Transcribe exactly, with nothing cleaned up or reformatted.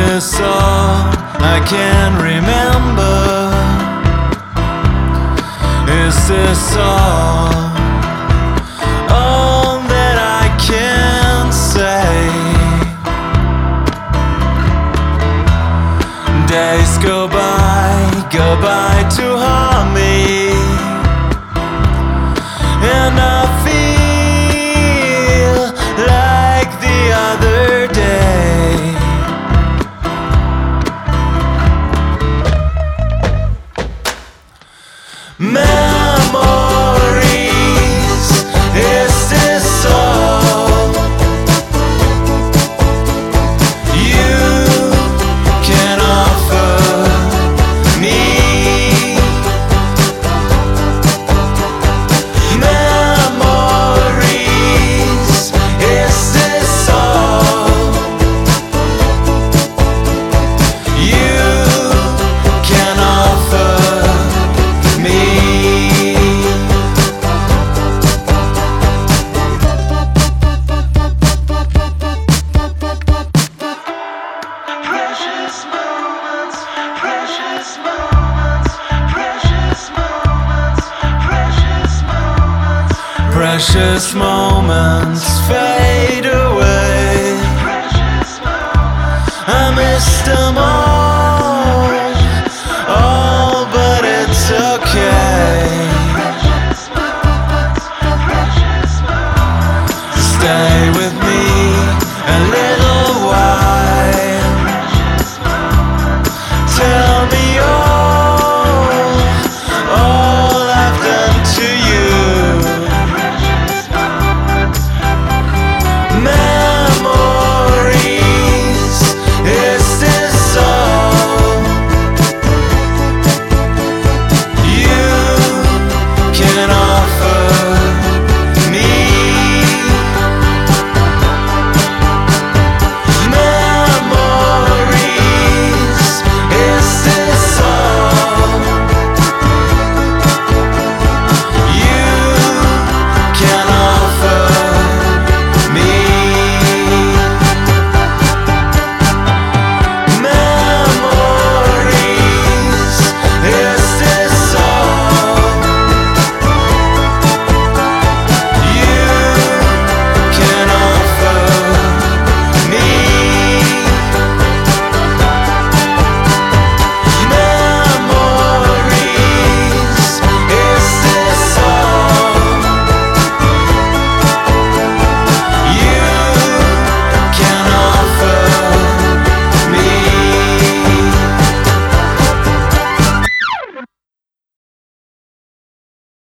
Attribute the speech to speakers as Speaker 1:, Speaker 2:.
Speaker 1: this all I can remember? Is this all, all that I can say? Days go by, go by to harm me, and I feel like the other day. Memories, is this all you can offer me? Memories, is this all you can offer me? Precious moments, precious moments, precious moments, precious moments, precious moments fade away. Precious moments, I miss them all.